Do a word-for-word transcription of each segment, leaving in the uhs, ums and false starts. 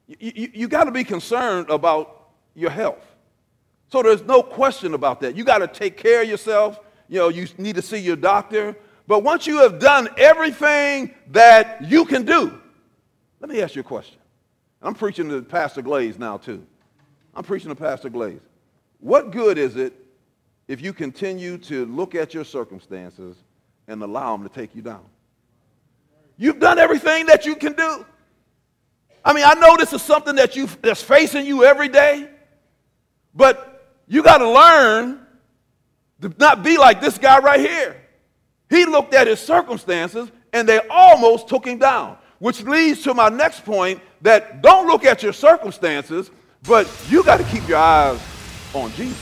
You, you, you got to be concerned about your health. So there's no question about that. You got to take care of yourself. You know, you need to see your doctor. But once you have done everything that you can do, let me ask you a question. I'm preaching to Pastor Glaze now, too. I'm preaching to Pastor Glaze. What good is it if you continue to look at your circumstances and allow them to take you down? You've done everything that you can do. I mean, I know this is something that you that's facing you every day, but you got to learn to not be like this guy right here. He looked at his circumstances, and they almost took him down, which leads to my next point, that don't look at your circumstances, but you got to keep your eyes on Jesus.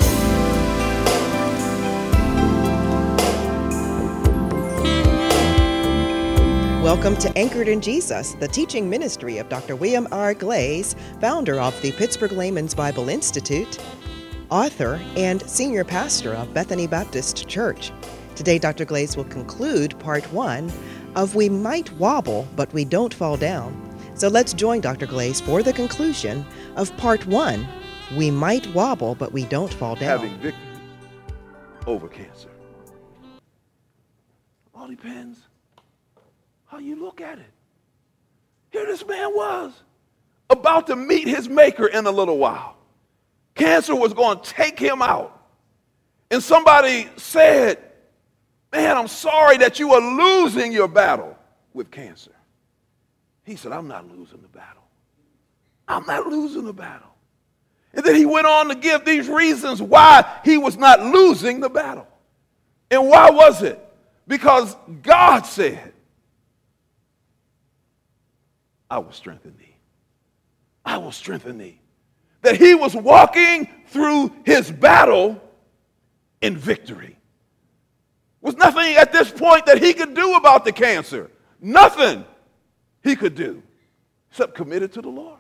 Welcome to Anchored in Jesus, the teaching ministry of Doctor William R. Glaze, founder of the Pittsburgh Layman's Bible Institute, author, and senior pastor of Bethany Baptist Church. Today, Doctor Glaze will conclude part one of We Might Wobble, But We Don't Fall Down. So let's join Doctor Glaze for the conclusion of part one, We Might Wobble, But We Don't Fall Down. Having victory over cancer. All depends how you look at it. Here this man was, about to meet his maker in a little while. Cancer was going to take him out. And somebody said, man, I'm sorry that you are losing your battle with cancer. He said, I'm not losing the battle. I'm not losing the battle. And then he went on to give these reasons why he was not losing the battle. And why was it? Because God said, I will strengthen thee. I will strengthen thee. That he was walking through his battle in victory. Was nothing at this point that he could do about the cancer. Nothing he could do except committed to the Lord.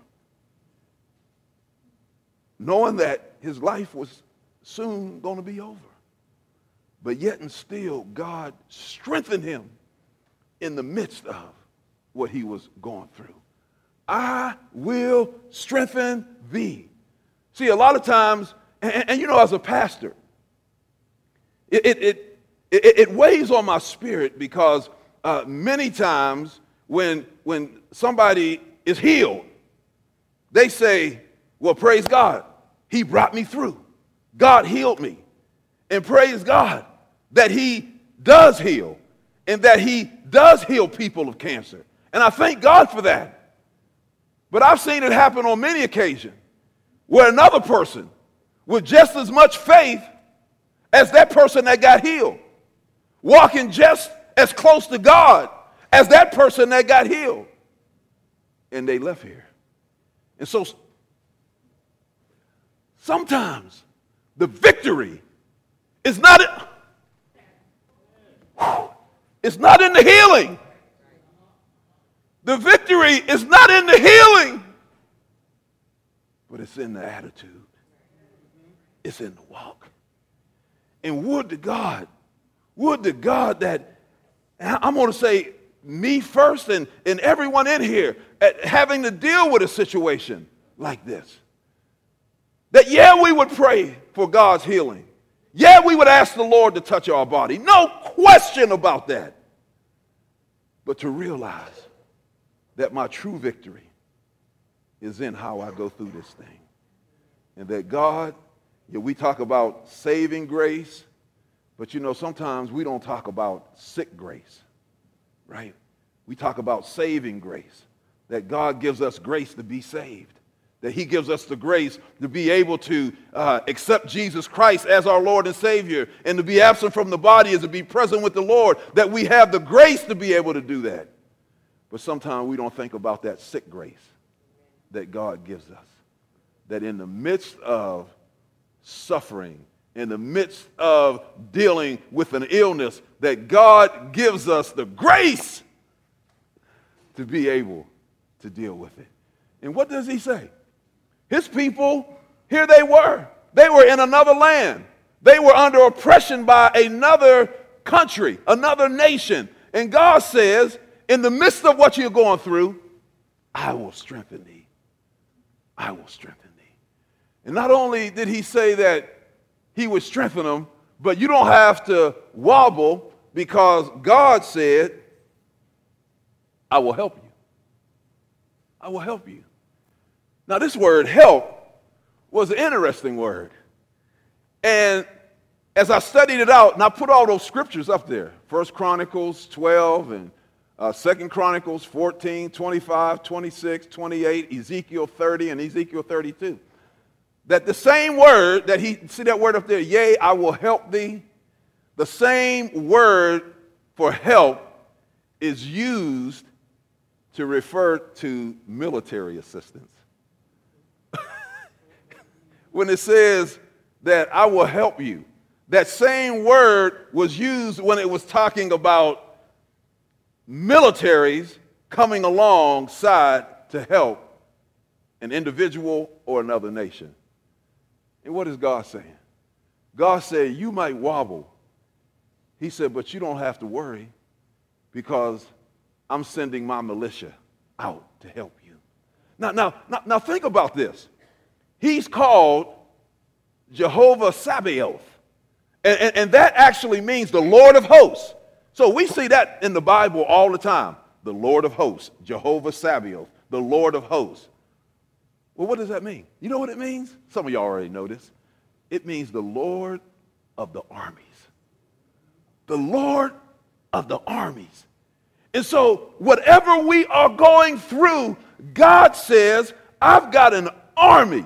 Knowing that his life was soon going to be over. But yet and still, God strengthened him in the midst of what he was going through. I will strengthen thee. See, a lot of times, and, and you know, as a pastor, it, it, it, it, it weighs on my spirit because uh, many times when, when somebody is healed, they say, well, praise God, he brought me through. God healed me. And praise God that he does heal and that he does heal people of cancer. And I thank God for that. But I've seen it happen on many occasions where another person with just as much faith as that person that got healed, walking just as close to God as that person that got healed, and they left here. And so sometimes the victory is not in, it's not in the healing. The victory is not in the healing, but it's in the attitude. It's in the walk. And would to God, would to God that, I'm going to say me first and, and everyone in here, at having to deal with a situation like this. That, yeah, we would pray for God's healing. Yeah, we would ask the Lord to touch our body. No question about that. But to realize that my true victory is in how I go through this thing. And that God, yeah, we talk about saving grace, but you know, sometimes we don't talk about sick grace, right? We talk about saving grace, that God gives us grace to be saved, that he gives us the grace to be able to uh, accept Jesus Christ as our Lord and Savior, and to be absent from the body is to be present with the Lord, that we have the grace to be able to do that. But sometimes we don't think about that sick grace that God gives us. That in the midst of suffering, in the midst of dealing with an illness, that God gives us the grace to be able to deal with it. And what does he say? His people, here they were. They were in another land. They were under oppression by another country, another nation. And God says, in the midst of what you're going through, I will strengthen thee. I will strengthen thee. And not only did he say that he would strengthen them, but you don't have to wobble because God said, I will help you. I will help you. Now, this word help was an interesting word. And as I studied it out, and I put all those scriptures up there, First Chronicles twelve and uh, Second Chronicles fourteen, twenty-five, twenty-six, twenty-eight, Ezekiel thirty, and Ezekiel thirty-two. That the same word that he, see that word up there, yea, I will help thee, the same word for help is used to refer to military assistance. When it says that I will help you, that same word was used when it was talking about militaries coming alongside to help an individual or another nation. And what is God saying? God said, you might wobble. He said, but you don't have to worry because I'm sending my militia out to help you. Now, now, now, now think about this. He's called Jehovah Sabaoth. And, and, and that actually means the Lord of hosts. So we see that in the Bible all the time. The Lord of hosts, Jehovah Sabaoth, the Lord of hosts. Well, what does that mean? You know what it means? Some of y'all already know this. It means the Lord of the armies. The Lord of the armies. And so whatever we are going through, God says, I've got an army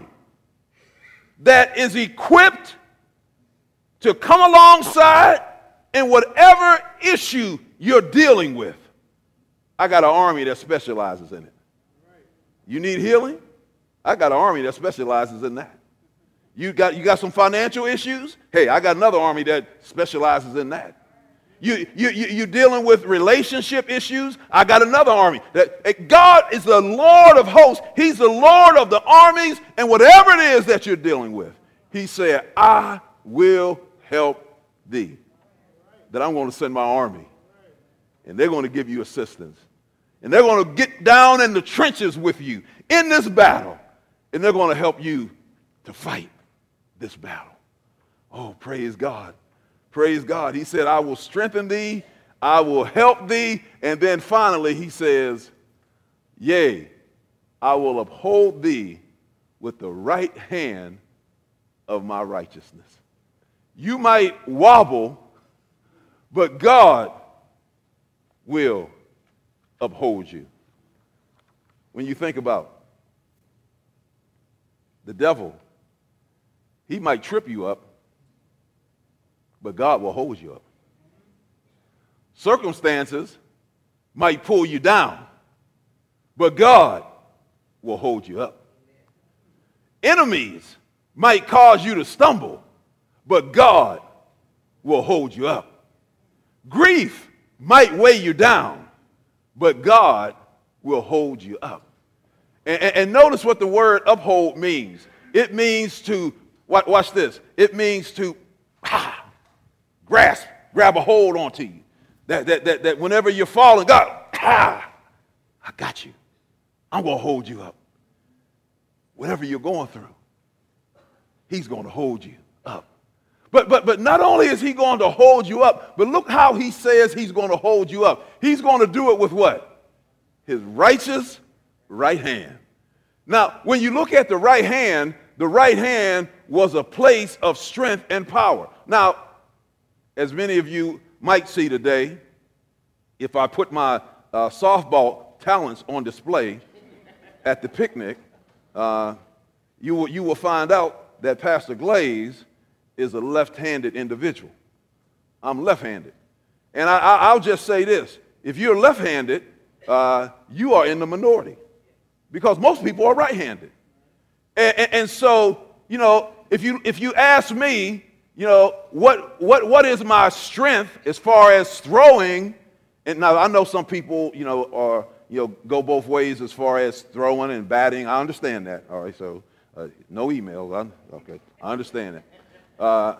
that is equipped to come alongside in whatever issue you're dealing with. I got an army that specializes in it. You need healing? I got an army that specializes in that. You got, you got some financial issues? Hey, I got another army that specializes in that. You, you, you, you're dealing with relationship issues? I got another army. That, God is the Lord of hosts. He's the Lord of the armies, and whatever it is that you're dealing with, he said, I will help thee. That I'm going to send my army, and they're going to give you assistance. And they're going to get down in the trenches with you in this battle, and they're going to help you to fight this battle. Oh, praise God. Praise God. He said, I will strengthen thee, I will help thee, and then finally he says, yea, I will uphold thee with the right hand of my righteousness. You might wobble, but God will uphold you. When you think about the devil, he might trip you up, but God will hold you up. Circumstances might pull you down, but God will hold you up. Enemies might cause you to stumble, but God will hold you up. Grief might weigh you down, but God will hold you up. And, and, and notice what the word uphold means. It means to, watch, watch this, it means to ah, grasp, grab a hold onto you. That, that, that, that whenever you're falling, God, ah, I got you. I'm going to hold you up. Whatever you're going through, he's going to hold you up. But, but, but not only is he going to hold you up, but look how he says he's going to hold you up. He's going to do it with what? His righteous right hand. Now, when you look at the right hand, the right hand was a place of strength and power. Now, as many of you might see today, if I put my uh, softball talents on display at the picnic, uh, you, will, you will find out that Pastor Glaze is a left-handed individual. I'm left-handed. And I, I, I'll just say this. If you're left-handed, uh, you are in the minority because most people are right-handed. And, and, and so, you know, if you, if you ask me, you know, what, what, what is my strength as far as throwing? And now I know some people, you know, are, you know, go both ways as far as throwing and batting. I understand that. All right, so uh, no emails. I, okay, I understand that. Uh,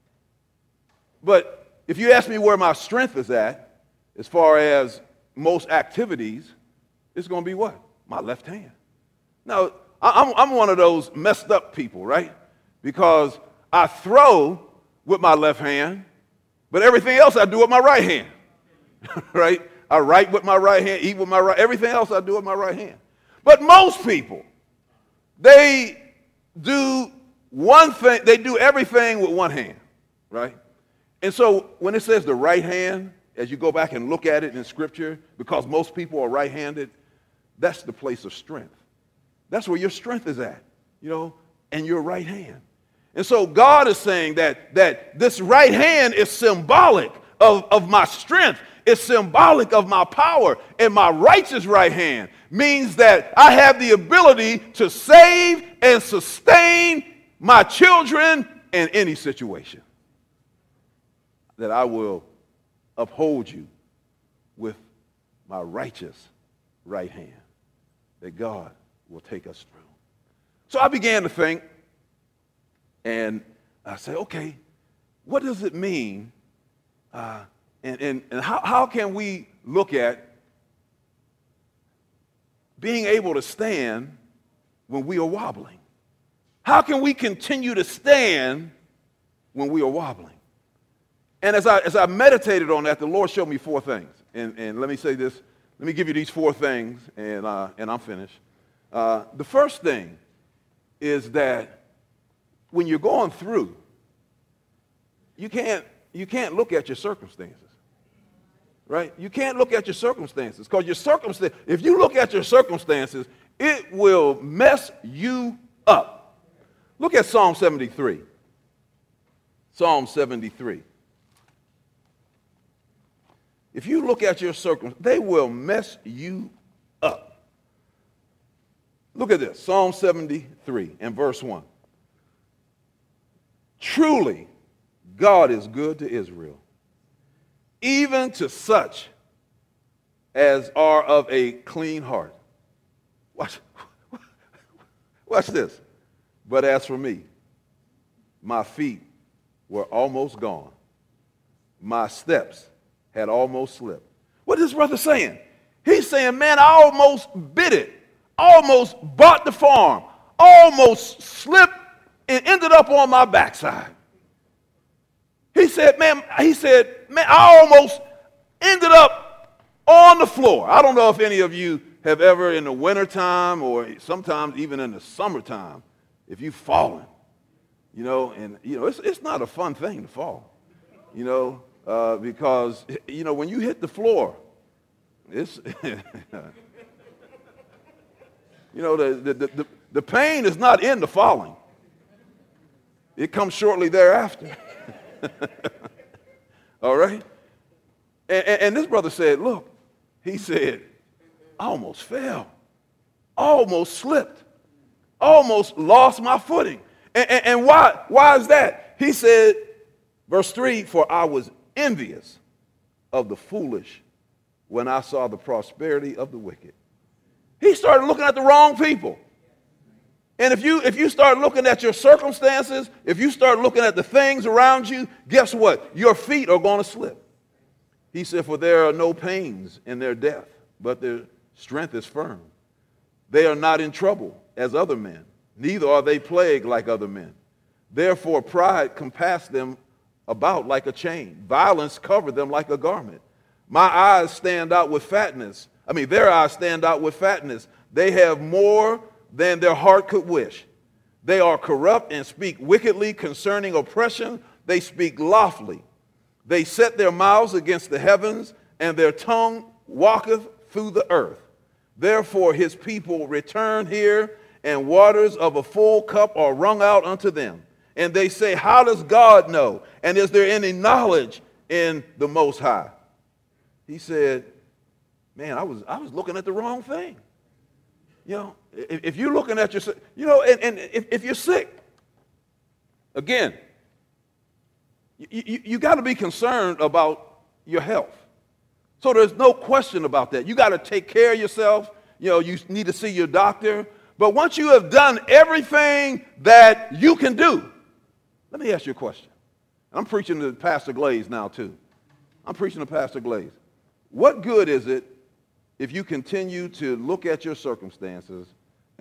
but if you ask me where my strength is at, as far as most activities, it's going to be what? My left hand. Now, I'm, I'm one of those messed up people, right? Because I throw with my left hand, but everything else I do with my right hand, right? I write with my right hand, eat with my right, everything else I do with my right hand. But most people, they do one thing, they do everything with one hand, right? And so when it says the right hand, as you go back and look at it in Scripture, because most people are right-handed, that's the place of strength. That's where your strength is at, you know, and your right hand. And so God is saying that, that this right hand is symbolic of, of my strength. It's symbolic of my power. And my righteous right hand means that I have the ability to save and sustain my children in any situation. That I will uphold you with my righteous right hand. That God will take us through. So I began to think, and I said, okay, what does it mean? Uh, and and, and how, how can we look at being able to stand when we are wobbling? How can we continue to stand when we are wobbling? And as I, as I meditated on that, the Lord showed me four things. And, and let me say this. Let me give you these four things, and, uh, and I'm finished. Uh, the first thing is that when you're going through, you can't, you can't look at your circumstances, right? You can't look at your circumstances because your circumstance, if you look at your circumstances, it will mess you up. Look at Psalm seventy-three. Psalm seventy-three. If you look at your circumstances, they will mess you up. Look at this, Psalm seventy-three and verse one. Truly, God is good to Israel, even to such as are of a clean heart. Watch, watch this. But as for me, my feet were almost gone. My steps had almost slipped. What is this brother saying? He's saying, man, I almost bit it, almost bought the farm, almost slipped and ended up on my backside. He said, man, he said, man, I almost ended up on the floor. I don't know if any of you have ever in the wintertime or sometimes even in the summertime, if you've fallen, you know, and, you know, it's, it's not a fun thing to fall, you know, uh, because, you know, when you hit the floor, it's, you know, the, the, the, the pain is not in the falling. It comes shortly thereafter. All right? And, and, and this brother said, look, he said, I almost fell, almost slipped, almost lost my footing. And, and, and why, why is that? He said, verse three, for I was envious of the foolish when I saw the prosperity of the wicked. He started looking at the wrong people. And if you, if you start looking at your circumstances, if you start looking at the things around you, guess what? Your feet are going to slip. He said, for there are no pains in their death, but their strength is firm. They are not in trouble as other men, neither are they plagued like other men. Therefore pride compassed them about like a chain. Violence covered them like a garment. My eyes stand out with fatness. I mean, their eyes stand out with fatness. They have more than their heart could wish. They are corrupt and speak wickedly concerning oppression. They speak lawfully. They set their mouths against the heavens, and their tongue walketh through the earth. Therefore his people return here, and waters of a full cup are wrung out unto them. And they say, how does God know? And is there any knowledge in the Most High? He said, man, I was, I was looking at the wrong thing. You know, if, if you're looking at your, you know, and, and if, if you're sick, again, you, you, you got to be concerned about your health. So there's no question about that. You got to take care of yourself. You know, you need to see your doctor. But once you have done everything that you can do, let me ask you a question. I'm preaching to Pastor Glaze now, too. I'm preaching to Pastor Glaze. What good is it if you continue to look at your circumstances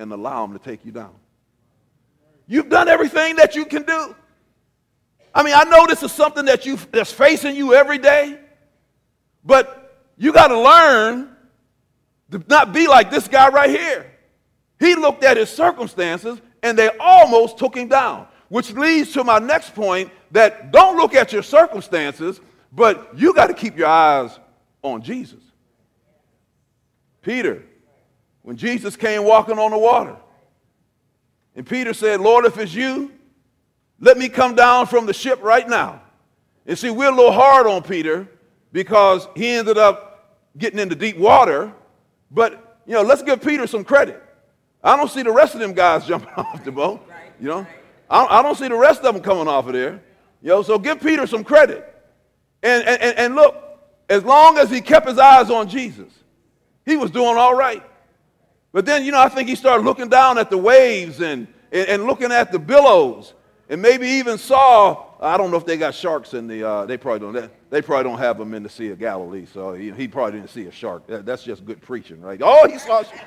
and allow them to take you down. You've done everything that you can do. I mean, I know this is something that you that's facing you every day, but you got to learn to not be like this guy right here. He looked at his circumstances, and they almost took him down, which leads to my next point, that don't look at your circumstances, but you got to keep your eyes on Jesus. Peter, when Jesus came walking on the water, and Peter said, Lord, if it's you, let me come down from the ship right now. And see, we're a little hard on Peter because he ended up getting into deep water. But, you know, let's give Peter some credit. I don't see the rest of them guys jumping off the boat. You know, I don't, I don't see the rest of them coming off of there. You know, so give Peter some credit. And, and, and look, as long as he kept his eyes on Jesus, he was doing all right. But then, you know, I think he started looking down at the waves and, and, and looking at the billows. And maybe even saw, I don't know if they got sharks in the, uh, they probably don't, they probably don't have them in the Sea of Galilee, so he, he probably didn't see a shark. That, that's just good preaching, right? Oh, he saw a shark.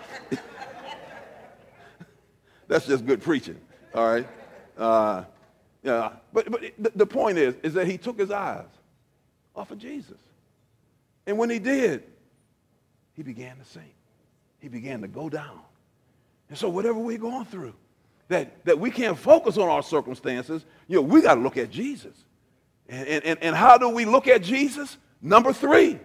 That's just good preaching, all right? Uh, yeah, but but the, the point is, is that he took his eyes off of Jesus. And when he did, he began to sink. He began to go down. And so whatever we're going through, That, that we can't focus on our circumstances, you know, we got to look at Jesus. And, and, and how do we look at Jesus? Number three,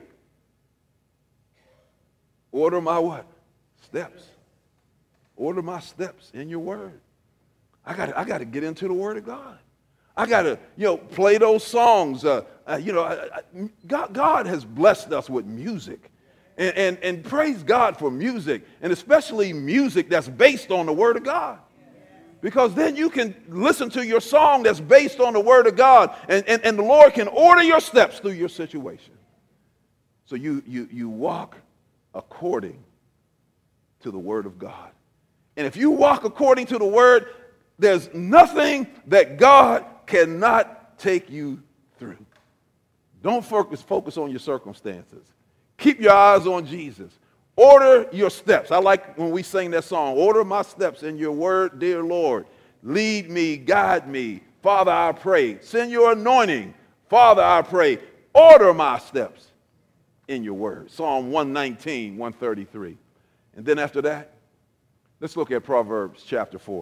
order my what? Steps. Order my steps in your word. I got I got to get into the word of God. I got to, you know, play those songs. Uh, uh, you know, I, I, God, God has blessed us with music. And, and, and praise God for music, and especially music that's based on the word of God. Because then you can listen to your song that's based on the word of God, and, and, and the Lord can order your steps through your situation. So you, you, you walk according to the word of God. And if you walk according to the word, there's nothing that God cannot take you through. Don't focus, focus on your circumstances. Keep your eyes on Jesus. Order your steps. I like when we sing that song, order my steps in your word, dear Lord. Lead me, guide me. Father, I pray. Send your anointing. Father, I pray. Order my steps in your word. Psalm one nineteen, one thirty-three. And then after that, let's look at Proverbs chapter four.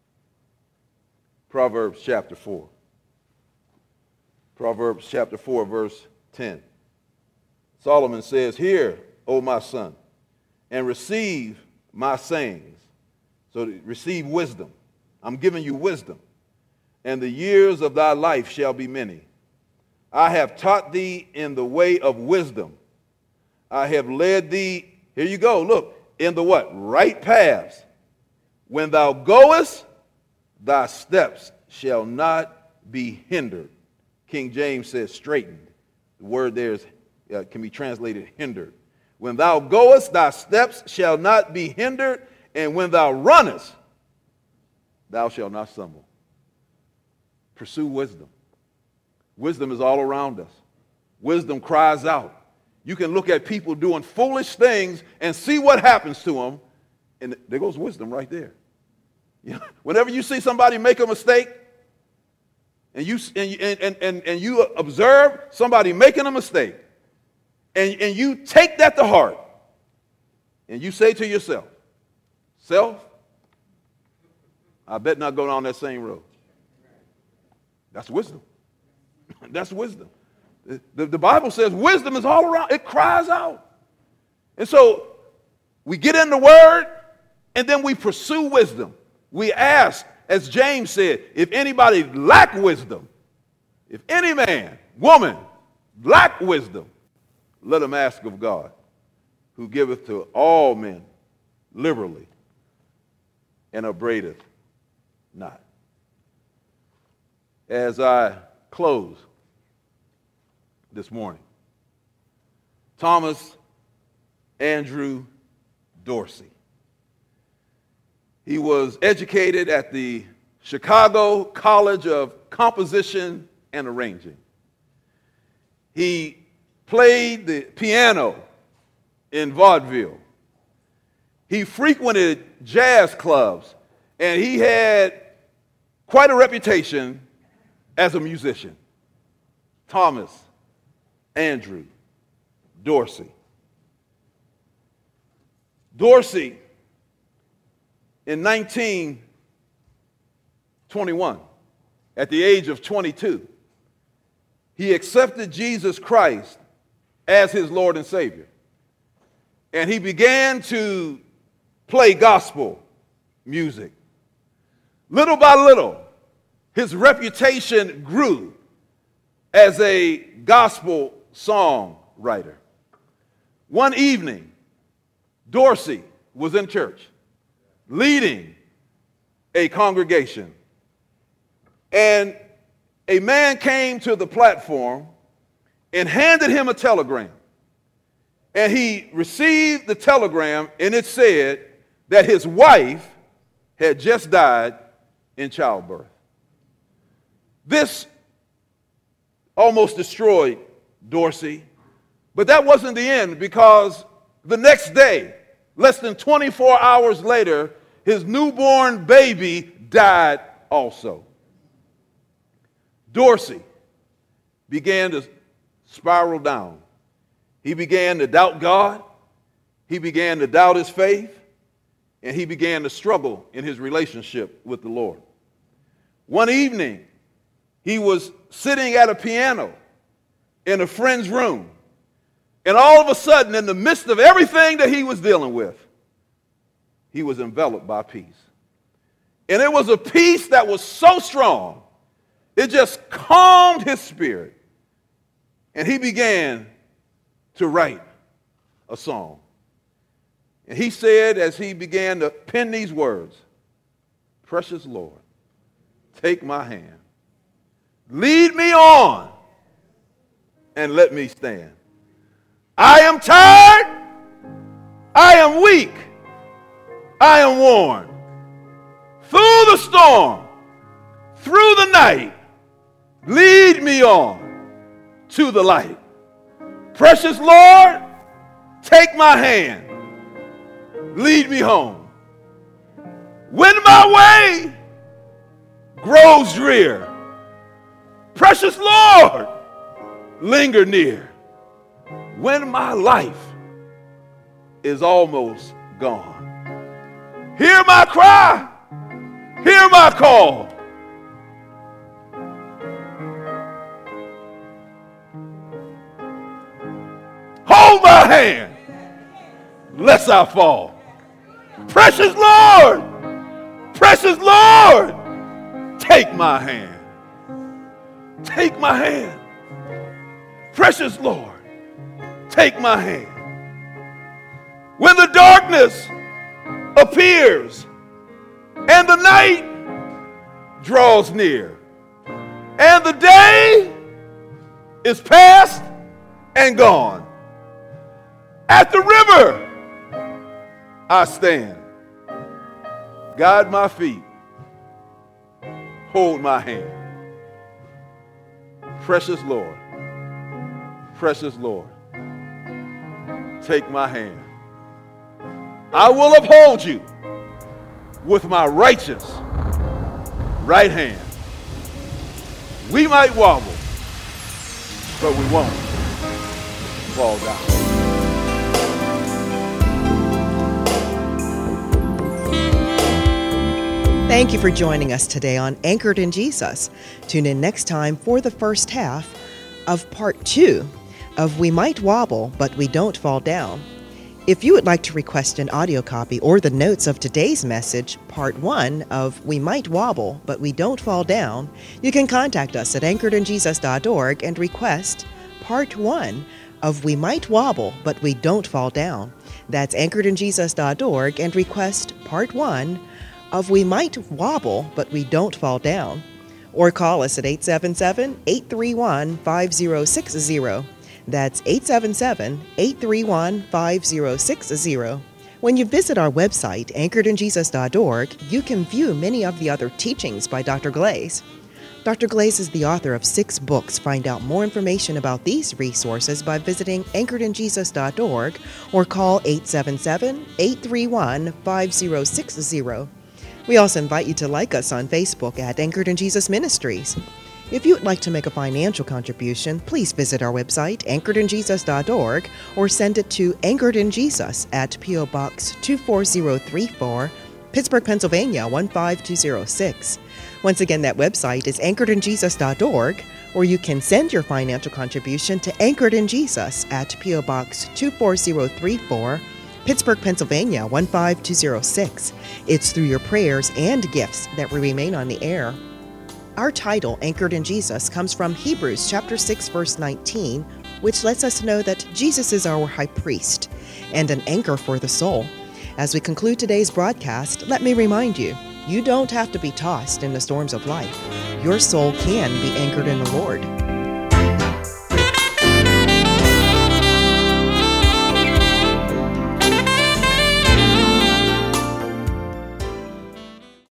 Proverbs chapter four. Proverbs chapter four, verse ten. Solomon says, hear, O my son, and receive my sayings. So receive wisdom. I'm giving you wisdom. And the years of thy life shall be many. I have taught thee in the way of wisdom. I have led thee, here you go, look, in the what? Right paths. When thou goest, thy steps shall not be hindered. King James says straightened. The word there is, uh, can be translated hindered. When thou goest, thy steps shall not be hindered, and when thou runnest, thou shalt not stumble. Pursue wisdom. Wisdom is all around us. Wisdom cries out. You can look at people doing foolish things and see what happens to them, and there goes wisdom right there. You know, whenever you see somebody make a mistake, and you, and, and, and, and you observe somebody making a mistake, and, and you take that to heart, and you say to yourself, self, I bet not go down that same road. That's wisdom. That's wisdom. The, the, the Bible says wisdom is all around. It cries out. And so we get in the word, and then we pursue wisdom. We ask, as James said, if anybody lack wisdom, if any man, woman, lack wisdom, let him ask of God, who giveth to all men liberally and upbraideth not. As I close this morning, Thomas Andrew Dorsey. He was educated at the Chicago College of Composition and Arranging. He played the piano in vaudeville. He frequented jazz clubs, and he had quite a reputation as a musician. Thomas Andrew Dorsey. Dorsey, in nineteen twenty-one, at the age of twenty-two, he accepted Jesus Christ as his Lord and Savior. And he began to play gospel music. Little by little, his reputation grew as a gospel songwriter. One evening, Dorsey was in church leading a congregation, and a man came to the platform and handed him a telegram. And he received the telegram, and it said that his wife had just died in childbirth. This almost destroyed Dorsey, but that wasn't the end, because the next day, less than twenty-four hours later, his newborn baby died also. Dorsey began to spiral down. He began to doubt God. He began to doubt his faith. And he began to struggle in his relationship with the Lord. One evening, he was sitting at a piano in a friend's room. And all of a sudden, in the midst of everything that he was dealing with, he was enveloped by peace. And it was a peace that was so strong, it just calmed his spirit. And he began to write a song. And he said, as he began to pen these words, "Precious Lord, take my hand. Lead me on and let me stand. I am tired. I am weak. I am worn. Through the storm, through the night, lead me on to the light. Precious Lord, take my hand. Lead me home. When my way grows drear, precious Lord, linger near. When my life is almost gone, hear my cry, hear my call. Hold my hand, lest I fall. Precious Lord, precious Lord, take my hand. Take my hand. Precious Lord, take my hand. When the darkness appears and the night draws near and the day is past and gone, at the river I stand. Guide my feet. Hold my hand. Precious Lord, precious Lord, take my hand. I will uphold you with my righteous right hand. We might wobble, but we won't fall down. Thank you for joining us today on Anchored in Jesus. Tune in next time for the first half of part two of We Might Wobble, but We Don't Fall Down. If you would like to request an audio copy or the notes of today's message, part one of We Might Wobble, but We Don't Fall Down, you can contact us at anchored in jesus dot org and request part one of We Might Wobble, but We Don't Fall Down. That's anchored in jesus dot org and request part one of We Might Wobble, but We Don't Fall Down. Or call us at eight seven seven, eight three one, five zero six zero. That's eight seven seven, eight three one, five zero six zero. When you visit our website, anchored in jesus dot org, you can view many of the other teachings by Doctor Glaze. Doctor Glaze is the author of six books. Find out more information about these resources by visiting anchored in jesus dot org or call eight seven seven, eight three one, five zero six zero. We also invite you to like us on Facebook at Anchored in Jesus Ministries. If you would like to make a financial contribution, please visit our website, anchored in jesus dot org, or send it to Anchored in Jesus at P O. Box two four zero three four, Pittsburgh, Pennsylvania one five two zero six. Once again, that website is anchored in jesus dot org, or you can send your financial contribution to Anchored in Jesus at P O. Box two four zero three four, Pittsburgh, Pennsylvania one five two zero six. It's through your prayers and gifts that we remain on the air. Our title, Anchored in Jesus, comes from Hebrews chapter six, verse nineteen, which lets us know that Jesus is our high priest and an anchor for the soul. As we conclude today's broadcast, let me remind you, you don't have to be tossed in the storms of life. Your soul can be anchored in the Lord.